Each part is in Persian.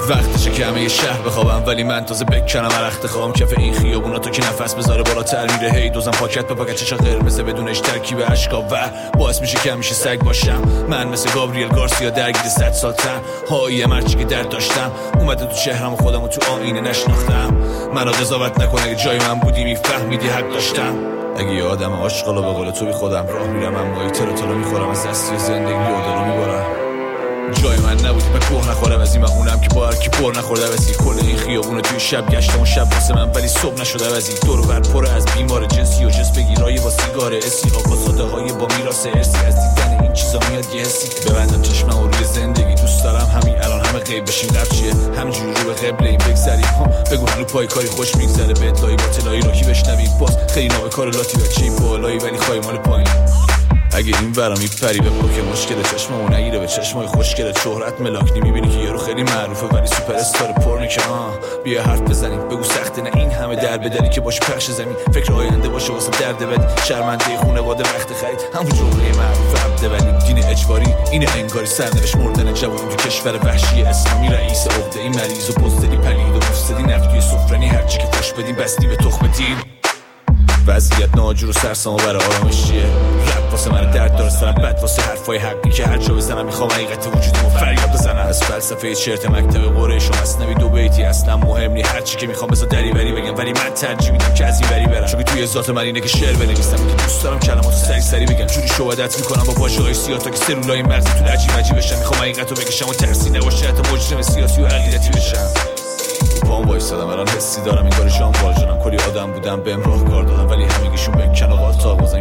وقتشه که همه یه شهر بخوابم، ولی من تازه بکنم عرخت خوام کف این خیابونا تا که نفس بذاره بالاتر میره. هی دوزم پاکت به پاکت چشا قرمزه بدونش ترکیب اشکا و باعث میشه که همیشه سگ باشم. من مثل گابریل گارسیا درگیر 100 سال تن هایی مرچی که درد داشتم اومده تو چهرم و خودمو تو آینه نشناختم. منو قضاوت نکن، اگه جای من بودی میفهمیدی حق داشتم. اگه یه آدم عاشقالا به قول تو بی خودم راه میرم، اما ای ترو میخورم از دستی زندگی و دلو میبارم. جای من نبودی به کوه نخوره وزی، من اونم که با هر کی پر نخورده وزی. کل این خیابونو توی شب گشتم و شب واسه من ولی صبح نشده وزی. دور و بر پر از بیمار جنسی و جنس بگیرای با سیگار اسی، آقا ساده های با میراث ارسی. از دیدن این چیزا میاد یه حسی، ببندم چشمم و روی زندگی دوست دارم همین الان همه غیب بشیم. قبل چیه همینجوری رو به قبله این بگذریم، بگو رو پای کاری خوش میگذره به ادلایی با تلایی رو کی بشنویم. باز خیلی نابه کار لاتی بچه بالایی ولی خواهی مال پایین. اگه این ورا میپری به پاک مشکل چشممو نگیره به چشمای خوشگل شهرت ملاکنی، میبینی که یارو خیلی معروفه ولی سوپر استار پرنه که بیا حرف بزنیم. بگو سخته نه این همه در بدری که باشه پخش زمین، فکر آینده باشه واسه درد بدی. شرمنده خانواده وقت خرید همون جمله معروف عبده ولی دین اجباری اینه انگاری. سرنوشت مردن جوان تو کشور وحشی اسلامی، رئیس عقده این مریض و بزدلی پلید و مفسدی نقدی سفرنی، هرچی که خوش بدیم بستی به تخم دین. وضعیت ناجور و سرسام و برای آرامش چیه؟ رب واسه من درد داره سرم بد واسه حرفای حقی که هر جا بزنم میخوام حقیقت وجودمو فریاد بزنم. از فلسفه چرت مکتب قریش و مثنوی دو بیتی اصلا مهم نی، هرچی که میخوام بذار دریوری بگم ولی من ترجیح میدم که از این وری برم، چون توی ذات من اینه که شعر بنویسم که دوست دارم کلماتو سری بگم. جوری شهادت میکنم با واژه‌های سیاه تا که سلولای مغزتون عجیب بشن. میخوام حقیقتو بکشم و ترسی نباشه حتی مجرم سیاسی و عقیدتی بشم. پام وایسادم الان حسی دارم این کاری شام والجانم. کلی آدم بودم بهم راهکار دادم ولی همگیشون بکن و قاطع بزن.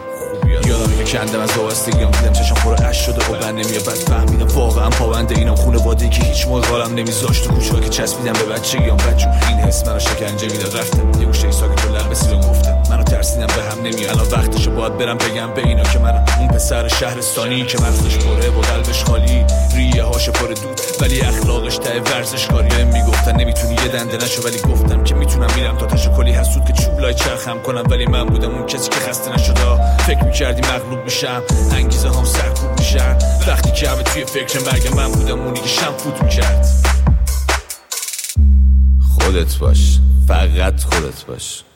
یادم که کندم از وابستگیام، دیدم چشم پر اشک شده و بند نمیاد. بعد فهمیدم واقعا پابند اینم، خونواده‌ای که هیچ موقع قالم نمیذاشت تو کوچه‌ها که چسبیدم به بچگیام. بچون این حس منو شکنجه میداد. رفتم یه گوشه ساکت و لب سیرم گفتم منو ترسیدم به هم نمیاد. الان وقتشه باید برم بگم به اینا که من اون پسر شهرستانی که مغزش پره و قلبش خالی، ریه هاش پر دود ولی اخلاقش ته ورزشکاری. بهم میگفتن نمیتونی یه دنده نشو ولی گفتم که میتونم. میرم تا تاش کلی حسود که چوبلای چرخم کنم ولی من بودم اون کسی که خسته نشده. فکر می‌کردی مغلوب میشم، انگیزه هم سرکوب میشن. وقتی که همه توی فکر مرگ من بودم اونی که شم فوت میکرد. خودت باش، فقط خودت باش.